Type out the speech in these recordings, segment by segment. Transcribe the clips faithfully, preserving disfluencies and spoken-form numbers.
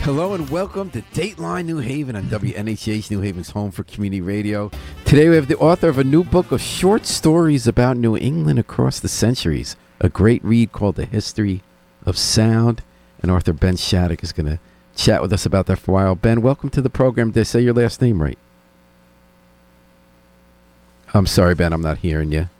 Hello and welcome to Dateline New Haven on W N H H, New Haven's home for community radio. Today we have the author of a new book of short stories about New England across the centuries. A great read called The History of Sound. And author Ben Shattuck is going to chat with us about that for a while. Ben, welcome to the program. Did I say your last name right? I'm sorry, Ben, I'm not hearing you.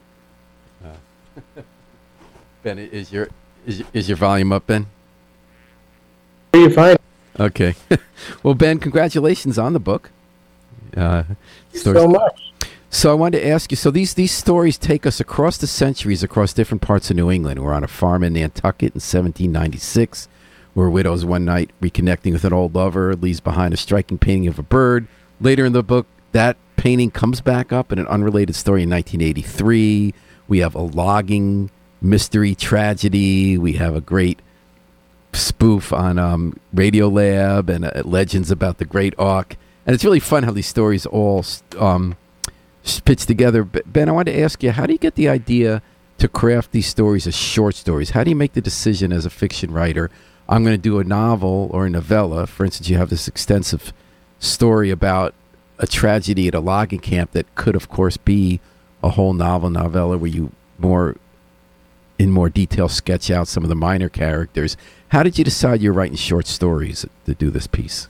Uh, Ben, is your, is, is your volume up, Ben? You're fine. Okay. Well, Ben, congratulations on the book. Uh, Thank you so much. So I wanted to ask you, so these, these stories take us across the centuries, across different parts of New England. We're on a farm in Nantucket in seventeen ninety-six, where widows one night reconnecting with an old lover leaves behind a striking painting of a bird. Later in the book, that painting comes back up in an unrelated story in nineteen eighty-three. We have a logging mystery tragedy. We have a great spoof on um, Radiolab and uh, legends about the Great Auk. And it's really fun how these stories all um, pitch together. Ben, I wanted to ask you, how do you get the idea to craft these stories as short stories? How do you make the decision as a fiction writer, I'm going to do a novel or a novella? For instance, you have this extensive story about a tragedy at a logging camp that could, of course, be a whole novel novella where you more in more detail sketch out some of the minor characters. How did you decide you're writing short stories to do this piece?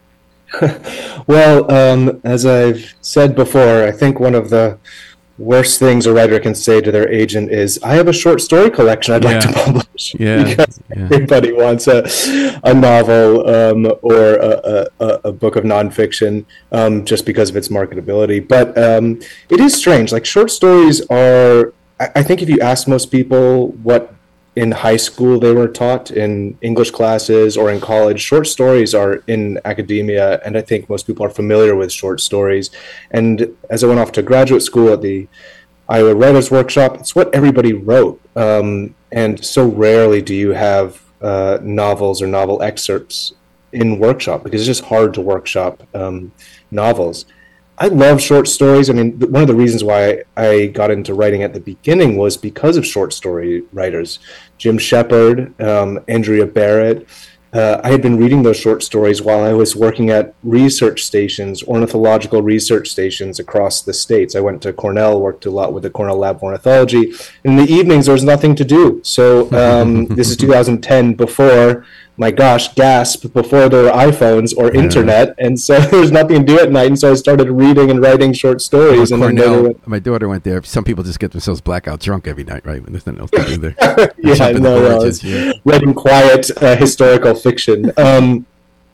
Well, um, as I've said before, I think one of the worst things a writer can say to their agent is, I have a short story collection I'd yeah. like to publish. Yeah. Because yeah. everybody wants a, a novel um, or a, a, a book of nonfiction um, just because of its marketability. But um, it is strange. Like, short stories are, I, I think if you ask most people what in high school they were taught in English classes or in college, short stories are in academia, and I think most people are familiar with short stories. And as I went off to graduate school at the Iowa Writers Workshop, it's what everybody wrote. Um, and so rarely do you have uh, novels or novel excerpts in workshop, because it's just hard to workshop um, novels. I love short stories. I mean, one of the reasons why I got into writing at the beginning was because of short story writers. Jim Shepard, um, Andrea Barrett. Uh, I had been reading those short stories while I was working at research stations, ornithological research stations across the states. I went to Cornell, worked a lot with the Cornell Lab of Ornithology. In the evenings, there was nothing to do. So um, this is two thousand ten, before, my gosh, gasp, before there were iPhones or internet. And so there was nothing to do at night. And so I started reading and writing short stories. Well, and Cornell, went, my daughter went there. Some people just get themselves blackout drunk every night, right? When there's nothing else to do there. yeah, I know. I was yeah. reading quiet uh, historical fiction. Um,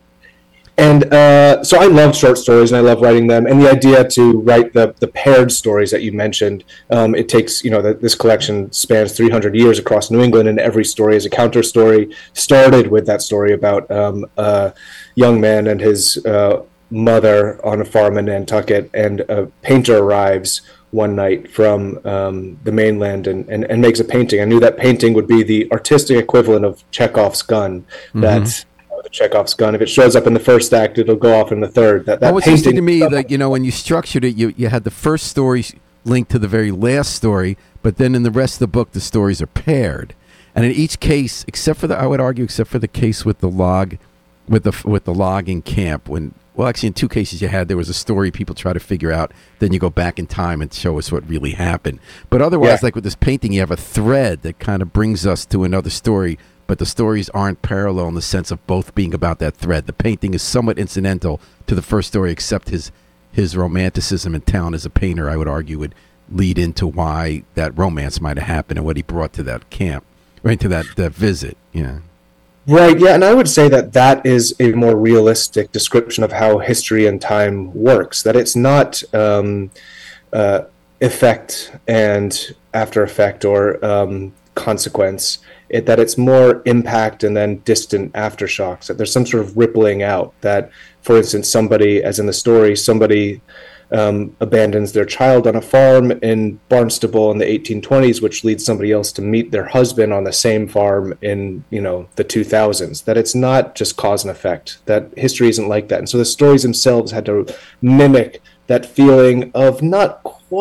and uh, so I love short stories, and I love writing them. And the idea to write the the paired stories that you mentioned, um, it takes, you know, the, this collection spans three hundred years across New England, and every story is a counter story. Started with that story about um, a young man and his uh, mother on a farm in Nantucket, and a painter arrives one night from um, the mainland and, and, and makes a painting. I knew that painting would be the artistic equivalent of Chekhov's gun. Mm-hmm. That the Chekhov's gun, if it shows up in the first act, it'll go off in the third. That, that well, what's painting interesting to me, that, you know, when you structured it, you, you had the first story linked to the very last story, but then in the rest of the book, the stories are paired. And in each case, except for the, I would argue, except for the case with the log, with the with the logging camp, when, well, actually in two cases you had, there was a story people try to figure out, then you go back in time and show us what really happened. But otherwise, yeah. like with this painting, you have a thread that kind of brings us to another story, but the stories aren't parallel in the sense of both being about that thread. The painting is somewhat incidental to the first story, except his his romanticism and talent as a painter, I would argue, would lead into why that romance might have happened and what he brought to that camp, right, to that, that visit, yeah. Right, yeah, and I would say that that is a more realistic description of how history and time works, that it's not um, uh, effect and after effect or um, consequence, it, that it's more impact and then distant aftershocks, that there's some sort of rippling out, that, for instance, somebody, as in the story, somebody um, abandons their child on a farm in Barnstable in the eighteen twenties, which leads somebody else to meet their husband on the same farm in, you know, the two thousands, that it's not just cause and effect, that history isn't like that. And so the stories themselves had to mimic that feeling of not quite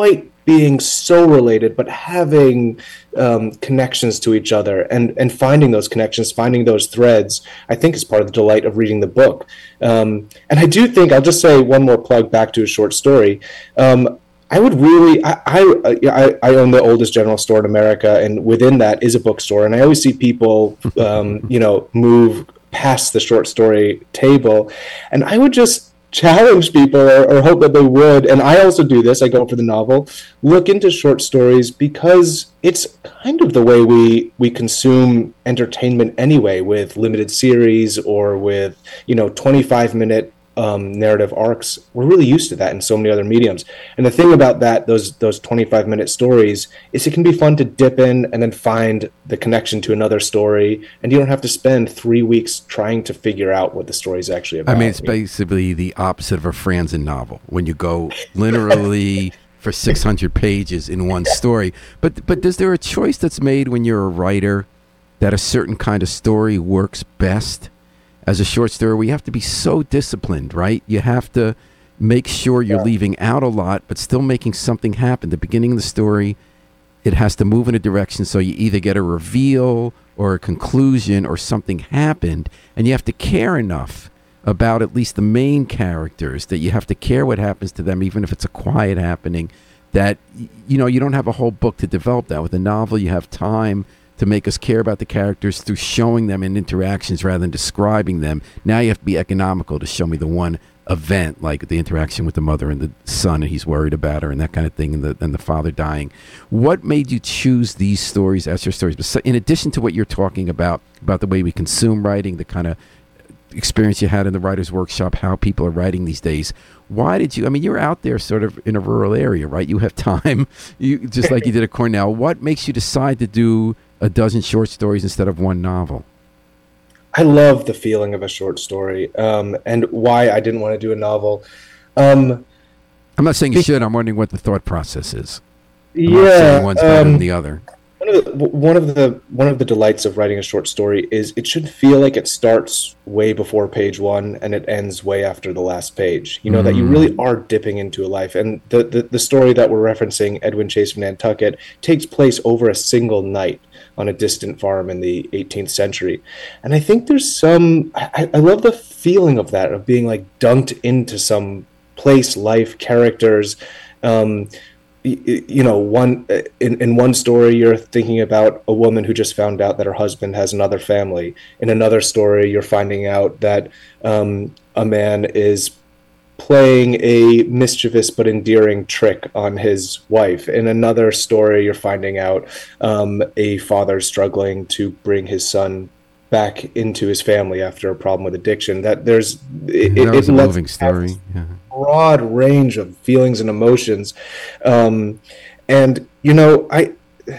being so related, but having um, connections to each other, and and finding those connections, finding those threads, I think is part of the delight of reading the book. Um, and I do think, I'll just say one more plug back to a short story. Um, I would really, I, I, I own the oldest general store in America, and within that is a bookstore. And I always see people, um, you know, move past the short story table. And I would just challenge people, or, or hope that they would, and I also do this, I go for the novel, look into short stories, because it's kind of the way we we consume entertainment anyway, with limited series or with, you know, twenty-five minute um, narrative arcs. We're really used to that in so many other mediums. And the thing about that, those those twenty-five minute stories, is it can be fun to dip in and then find the connection to another story, and you don't have to spend three weeks trying to figure out what the story is actually about. I mean, it's basically the opposite of a Franzen novel, when you go literally for six hundred pages in one story. But but is there a choice that's made when you're a writer that a certain kind of story works best? As a short story, we have to be so disciplined, right? You have to make sure you're yeah. leaving out a lot, but still making something happen. The beginning of the story, it has to move in a direction, so you either get a reveal or a conclusion or something happened, and you have to care enough about at least the main characters that you have to care what happens to them, even if it's a quiet happening, that, you know, you don't have a whole book to develop that. With a novel, you have time to make us care about the characters through showing them in interactions rather than describing them. Now you have to be economical to show me the one event, like the interaction with the mother and the son, and he's worried about her and that kind of thing, and the and the father dying. What made you choose these stories as your stories? But in addition to what you're talking about, about the way we consume writing, the kind of experience you had in the writer's workshop, how people are writing these days, why did you, I mean, you're out there sort of in a rural area, right? You have time, you just like you did at Cornell. What makes you decide to do a dozen short stories instead of one novel? I love the feeling of a short story, um, and why I didn't want to do a novel. Um, I'm not saying you should. I'm wondering what the thought process is. I'm yeah, not saying one's better um, than the other. One of the, one of the one of the delights of writing a short story is it should feel like it starts way before page one and it ends way after the last page. You know, mm. that you really are dipping into a life. And the, the the story that we're referencing, Edwin Chase of Nantucket, takes place over a single night on a distant farm in the eighteenth century. And I think there's some, I, I love the feeling of that, of being like dunked into some place, life, characters. Um, you, you know, one in, in one story, you're thinking about a woman who just found out that her husband has another family. In another story, you're finding out that um, a man is playing a mischievous but endearing trick on his wife. In another story, you're finding out um, a father struggling to bring his son back into his family after a problem with addiction. That there's it, that was it a moving story. Yeah. Broad range of feelings and emotions, um, and you know, I.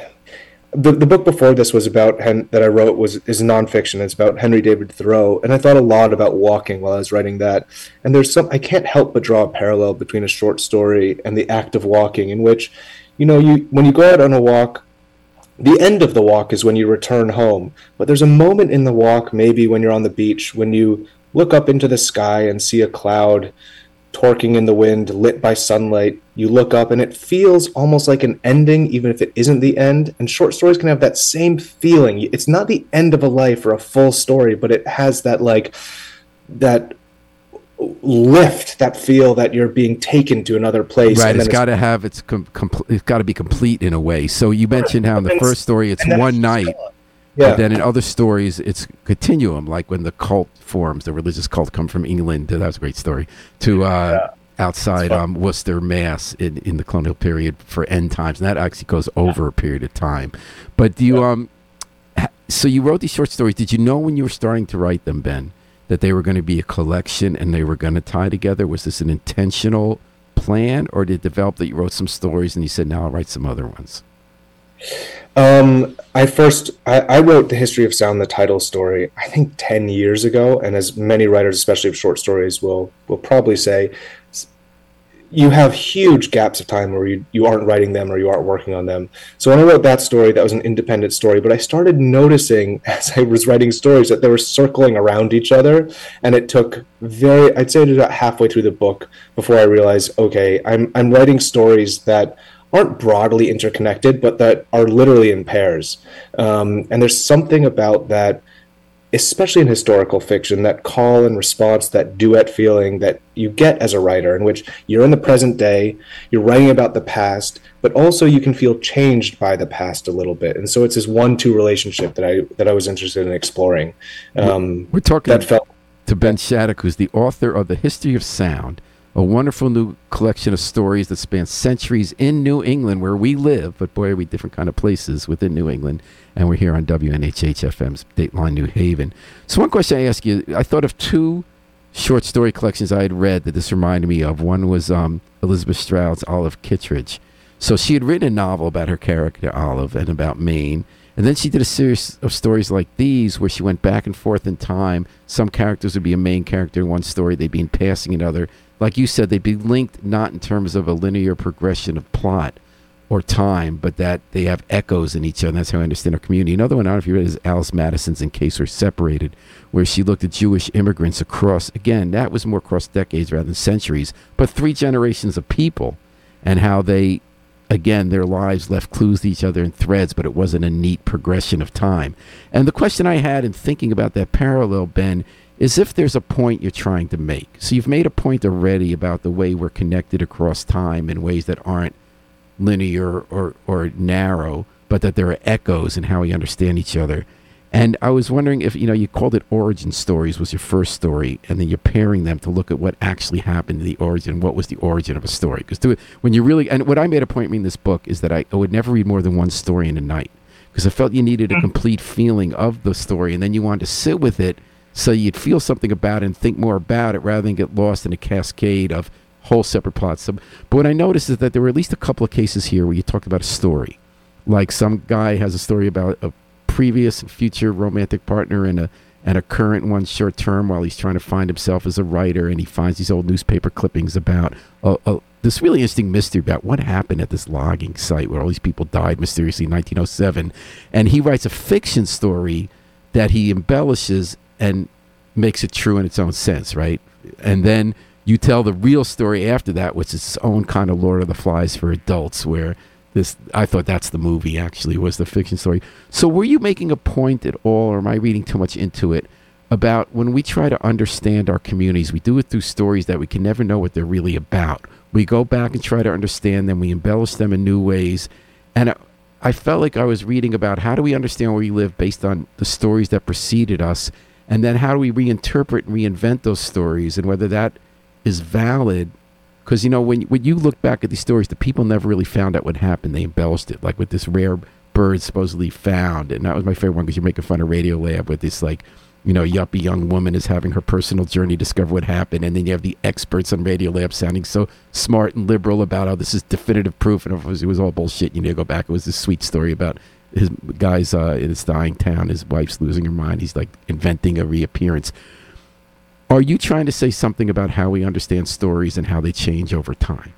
The, the book before this was about Hen- that I wrote was is nonfiction. It's about Henry David Thoreau, and I thought a lot about walking while I was writing that. And there's some I can't help but draw a parallel between a short story and the act of walking, in which, you know, you when you go out on a walk, the end of the walk is when you return home. But there's a moment in the walk, maybe when you're on the beach, when you look up into the sky and see a cloud torquing in the wind, lit by sunlight. You look up and it feels almost like an ending, even if it isn't the end. And short stories can have that same feeling. It's not the end of a life or a full story, but it has that like that lift, that feel that you're being taken to another place. Right, it's got to have its com- com- it's got to be complete in a way. So you mentioned how in the first story it's one night. Yeah. But then in other stories, it's continuum, like when the cult forms, the religious cult come from England. That was a great story. To uh, yeah. outside um, Worcester, Mass, in, in the colonial period for end times. And that actually goes over a period of time. But do you, yeah. um, ha- so you wrote these short stories. Did you know when you were starting to write them, Ben, that they were going to be a collection and they were going to tie together? Was this an intentional plan, or did it develop that you wrote some stories and you said, now I'll write some other ones? Um, I first, I, I wrote The History of Sound, the title story, I think ten years ago. And as many writers, especially of short stories, will will probably say, you have huge gaps of time where you, you aren't writing them or you aren't working on them. So when I wrote that story, that was an independent story, but I started noticing as I was writing stories that they were circling around each other. And it took very, I'd say about halfway through the book before I realized, okay, I'm I'm writing stories that aren't broadly interconnected, but that are literally in pairs. Um, and there's something about that, especially in historical fiction, that call and response, that duet feeling that you get as a writer, in which you're in the present day, you're writing about the past, but also you can feel changed by the past a little bit. And so it's this one-two relationship that I that I was interested in exploring. Um, We're talking that felt to Ben Shattuck, who's the author of The History of Sound, a wonderful new collection of stories that span centuries in New England, where we live, but boy, are we different kind of places within New England, and we're here on W N H H F M's Dateline New Haven. So one question I ask you, I thought of two short story collections I had read that this reminded me of. One was um, Elizabeth Stroud's Olive Kittredge. So she had written a novel about her character, Olive, and about Maine. And then she did a series of stories like these where she went back and forth in time. Some characters would be a main character in one story, they'd be in passing in another. Like you said, they'd be linked not in terms of a linear progression of plot or time, but that they have echoes in each other. That's how I understand our community. Another one, I don't know if you read, is Alice Madison's In Case We're Separated, where she looked at Jewish immigrants across, again, that was more across decades rather than centuries, but three generations of people, and how they, again, their lives left clues to each other in threads, but it wasn't a neat progression of time. And the question I had in thinking about that parallel, Ben, is if there's a point you're trying to make. So you've made a point already about the way we're connected across time in ways that aren't linear or, or narrow, but that there are echoes in how we understand each other. And I was wondering if, you know, you called it Origin Stories was your first story, and then you're pairing them to look at what actually happened in the origin, what was the origin of a story. Because when you really, and what I made a point reading this book is that I, I would never read more than one story in a night, because I felt you needed a complete feeling of the story, and then you wanted to sit with it so you'd feel something about it and think more about it rather than get lost in a cascade of whole separate plots. So, but what I noticed is that there were at least a couple of cases here where you talked about a story. Like some guy has a story about a previous and future romantic partner and a and a current one short term while he's trying to find himself as a writer, and he finds these old newspaper clippings about uh, uh, this really interesting mystery about what happened at this logging site where all these people died mysteriously in nineteen oh seven. And he writes a fiction story that he embellishes and makes it true in its own sense, right? And then you tell the real story after that, which is its own kind of Lord of the Flies for adults, where this, I thought that's the movie, actually, was the fiction story. So were you making a point at all, or am I reading too much into it, about when we try to understand our communities, we do it through stories that we can never know what they're really about. We go back and try to understand them, we embellish them in new ways, and I, I felt like I was reading about how do we understand where we live based on the stories that preceded us, and then how do we reinterpret and reinvent those stories, and whether that is valid. Because, you know, when, when you look back at these stories, the people never really found out what happened. They embellished it, like with this rare bird supposedly found. And that was my favorite one, because you're making fun of Radiolab with this, like, you know, yuppie young woman is having her personal journey to discover what happened. And then you have the experts on Radiolab sounding so smart and liberal about how this is definitive proof. And it was, it was all bullshit. You need to go back. It was this sweet story about his guy's uh, in his dying town. His wife's losing her mind. He's like inventing a reappearance. Are you trying to say something about how we understand stories and how they change over time?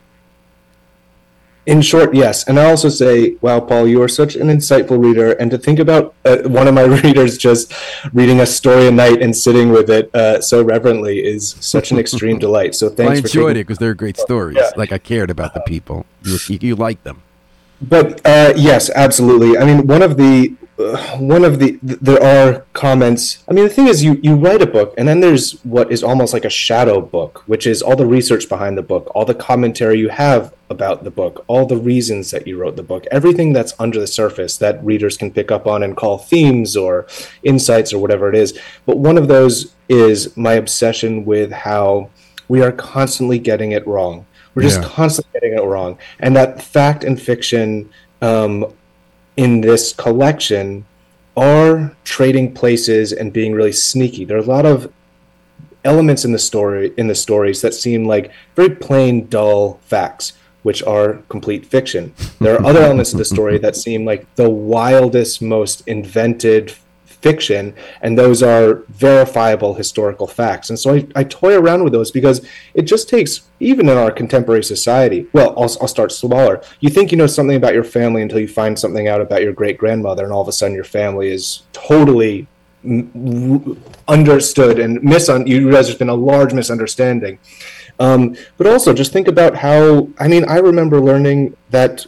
In short, yes. And I also say, wow, Paul, you are such an insightful reader. And to think about uh, one of my readers just reading a story a night and sitting with it uh, so reverently is such an extreme delight. So thanks well, I for enjoyed taking- it because they're great stories. Yeah. Like I cared about the people. You, you, you like them. But uh, yes, absolutely. I mean, one of the uh, one of the th- there are comments. I mean, the thing is, you you write a book, and then there's what is almost like a shadow book, which is all the research behind the book, all the commentary you have about the book, all the reasons that you wrote the book, everything that's under the surface that readers can pick up on and call themes or insights or whatever it is. But one of those is my obsession with how we are constantly getting it wrong. We're just yeah. constantly getting it wrong. And that fact and fiction um, in this collection are trading places and being really sneaky. There are a lot of elements in the story in the stories that seem like very plain, dull facts, which are complete fiction. There are other elements of the story that seem like the wildest, most invented fiction, and those are verifiable historical facts. And so I, I toy around with those because it just takes, even in our contemporary society, well, I'll, I'll start smaller. You think you know something about your family until you find something out about your great-grandmother, and all of a sudden your family is totally m- understood and misun- you realize there's been a large misunderstanding. Um, but also just think about how, I mean, I remember learning that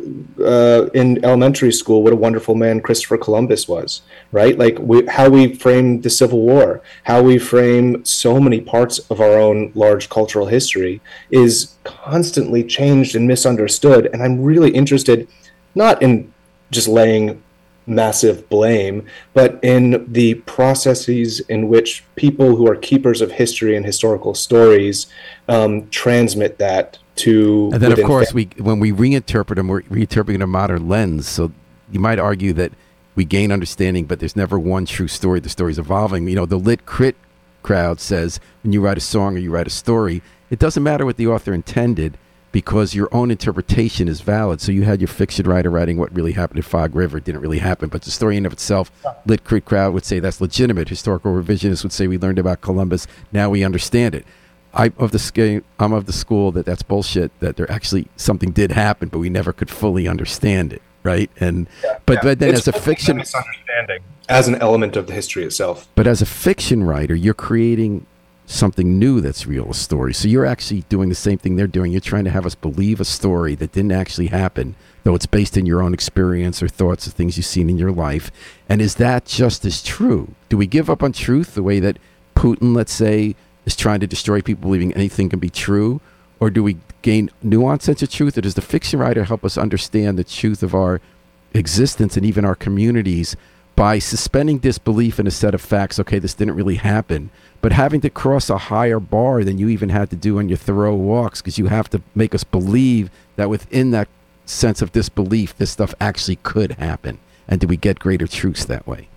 uh, in elementary school what a wonderful man Christopher Columbus was, right? Like we, how we frame the Civil War, how we frame so many parts of our own large cultural history is constantly changed and misunderstood. And I'm really interested not in just laying massive blame, but in the processes in which people who are keepers of history and historical stories um, transmit that to. And then, of course, fam- we when we reinterpret them, we're reinterpreting a modern lens. So you might argue that we gain understanding, but there's never one true story. The story's evolving. You know, the lit crit crowd says when you write a song or you write a story, it doesn't matter what the author intended, because your own interpretation is valid. So you had your fiction writer writing what really happened at Fog River. It didn't really happen, but the story in of itself, lit crit crowd would say that's legitimate. Historical revisionists would say we learned about Columbus. Now we understand it. I of the sc- I'm of the school that that's bullshit. That there actually something did happen, but we never could fully understand it, right? And Yeah, but yeah. but then It's as a fiction, misunderstanding as an element of the history itself. but as a fiction writer, you're creating something new that's real, a story. So you're actually doing the same thing they're doing. You're trying to have us believe a story that didn't actually happen, though it's based in your own experience or thoughts of things you've seen in your life. And is that just as true? Do we give up on truth the way that Putin, let's say, is trying to destroy people believing anything can be true? Or do we gain nuanced sense of truth? Or does the fiction writer help us understand the truth of our existence and even our communities by suspending disbelief in a set of facts? Okay, this didn't really happen, but having to cross a higher bar than you even had to do on your Thoreau walks, because you have to make us believe that within that sense of disbelief, this stuff actually could happen. And do we get greater truths that way?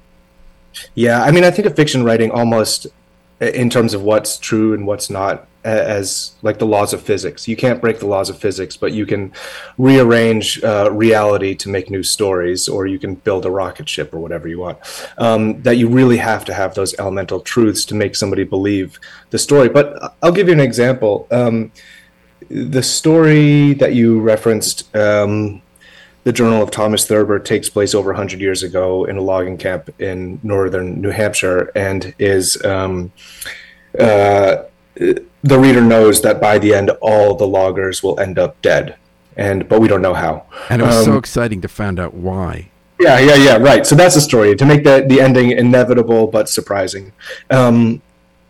Yeah, I mean, I think of fiction writing almost in terms of what's true and what's not as like the laws of physics. You can't break the laws of physics, but you can rearrange uh, reality to make new stories, or you can build a rocket ship or whatever you want. Um, that you really have to have those elemental truths to make somebody believe the story. But I'll give you an example. Um, the story that you referenced, um, the Journal of Thomas Thurber, takes place over one hundred years ago in a logging camp in northern New Hampshire, and is um, uh, the reader knows that by the end, all the loggers will end up dead, and but we don't know how. And it was um, so exciting to find out why. Yeah, yeah, yeah, right. So that's the story, to make the, the ending inevitable but surprising. Um,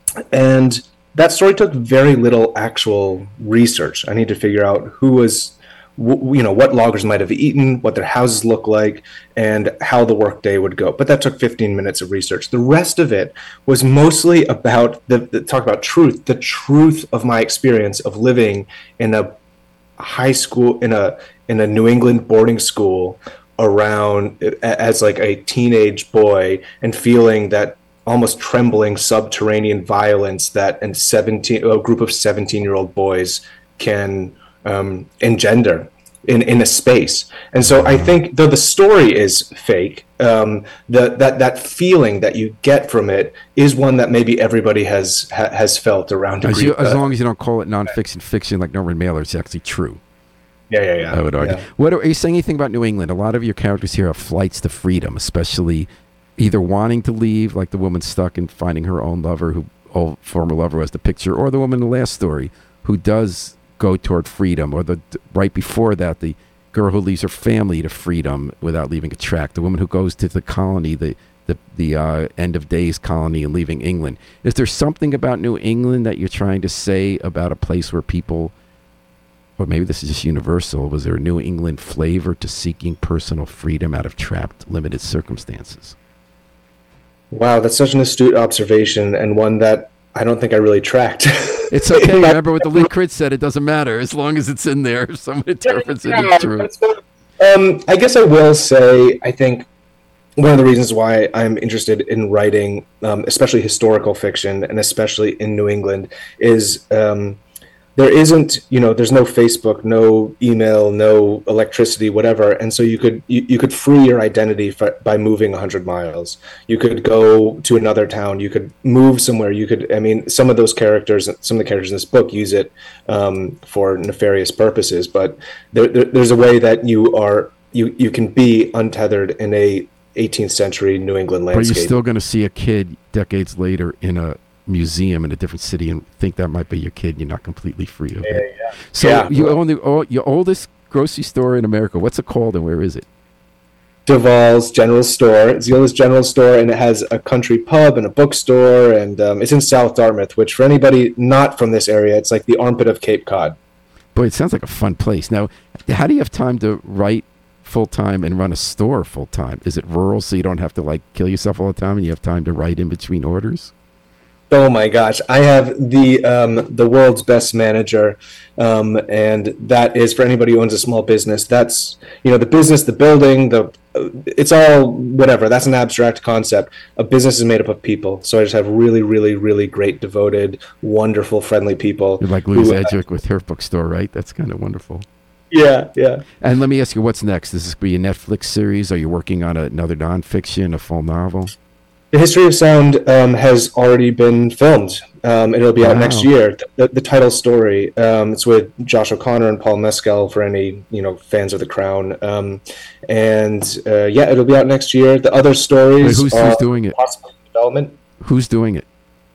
and that story took very little actual research. I need to figure out who was, you know, what loggers might have eaten, what their houses look like, and how the workday would go. But that took fifteen minutes of research. The rest of it was mostly about the, the talk about truth, the truth of my experience of living in a high school, in a in a New England boarding school around as like a teenage boy, and feeling that almost trembling subterranean violence that and seventeen a group of seventeen year old boys can um, engender in, in a space. And so I think though the story is fake, um, the, that, that feeling that you get from it is one that maybe everybody has, ha, has felt around. As, degree, you, as uh, long as you don't call it nonfiction fiction like Norman Mailer, it's actually true. Yeah, yeah, yeah. I would argue. Yeah. What are, are you saying anything about New England? A lot of your characters here have flights to freedom, especially either wanting to leave, like the woman stuck and finding her own lover, who old former lover was the picture, or the woman in the last story who does go toward freedom, or the right before that, the girl who leaves her family to freedom without leaving a track, the woman who goes to the colony, the the, the uh, end of days colony, and leaving England. Is there something about New England that you're trying to say about a place where people, or maybe this is just universal, was there a New England flavor to seeking personal freedom out of trapped, limited circumstances? Wow, that's such an astute observation, and one that I don't think I really tracked. It's okay. Remember what the Lee Crit said. It doesn't matter as long as it's in there. If someone interprets it, it's true. Um, I guess I will say, I think one of the reasons why I'm interested in writing, um, especially historical fiction, and especially in New England, is um, there isn't, you know, there's no Facebook, no email, no electricity, whatever, and so you could you, you could free your identity for, by moving one hundred miles. You could go to another town. You could move somewhere. You could, I mean, some of those characters, some of the characters in this book use it um, for nefarious purposes, but there, there, there's a way that you are you you can be untethered in a eighteenth century New England landscape. But you're still going to see a kid decades later in a museum in a different city and think that might be your kid. You're not completely free of Yeah, it. yeah. So Yeah. you own the, oh, your oldest grocery store in America. What's it called and where is it? Duval's General Store. It's the oldest general store, and it has a country pub and a bookstore, and um, it's in South Dartmouth, which for anybody not from this area, it's like the armpit of Cape Cod. Boy, it sounds like a fun place. Now, how do you have time to write full-time and run a store full-time? Is it rural so you don't have to like kill yourself all the time and you have time to write in between orders? Oh my gosh, I have the um, the world's best manager, um, and that is for anybody who owns a small business. That's, you know, the business, the building, the uh, it's all whatever. That's an abstract concept. A business is made up of people, so I just have really, really, really great, devoted, wonderful, friendly people. You're like Louise who, uh, Edrick with her bookstore, right? That's kind of wonderful. Yeah, yeah. And let me ask you, what's next? Is this going to be a Netflix series? Are you working on another nonfiction, a full novel? The History of Sound um, has already been filmed. Um, it'll be out Wow. next year. The, the title story. Um, it's with Josh O'Connor and Paul Mescal for any you know fans of The Crown. Um, and uh, yeah, it'll be out next year. The other Wait, stories who's, are who's doing it? possibly in development. Who's doing it?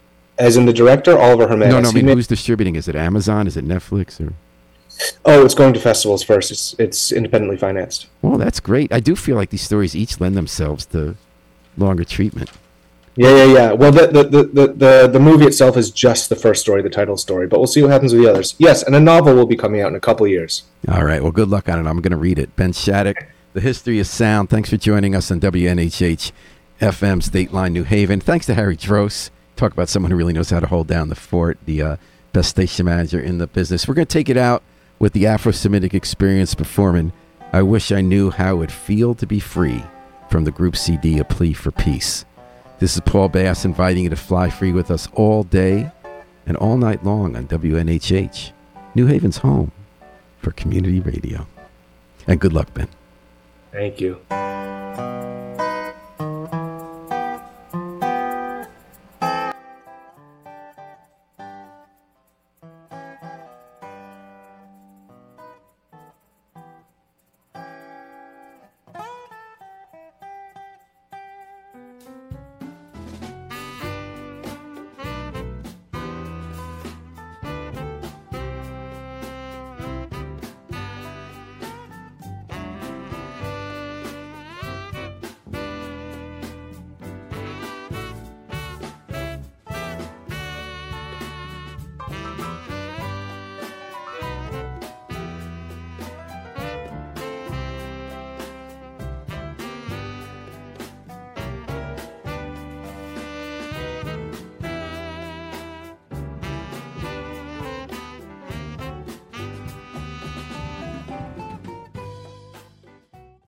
As in the director, Oliver Hermanis. No, no, I He mean, made- who's distributing? Is it Amazon? Is it Netflix? Or oh, it's going to festivals first. It's it's independently financed. well, that's great. I do feel like these stories each lend themselves to longer treatment. Yeah, yeah, yeah. Well, the the, the, the, the the movie itself is just the first story, the title story, but we'll see what happens with the others. Yes, and a novel will be coming out in a couple of years. All right. Well, good luck on it. I'm going to read it. Ben Shattuck, The History of Sound. Thanks for joining us on W N H H F M Stateline New Haven. Thanks to Harry Dross. Talk about someone who really knows how to hold down the fort, the uh, best station manager in the business. We're going to take it out with the Afro-Semitic Experience performing I Wish I Knew How It Would Feel to Be Free from the group C D, A Plea for Peace. This is Paul Bass inviting you to fly free with us all day and all night long on W N H H, New Haven's home for community radio. And good luck, Ben. Thank you.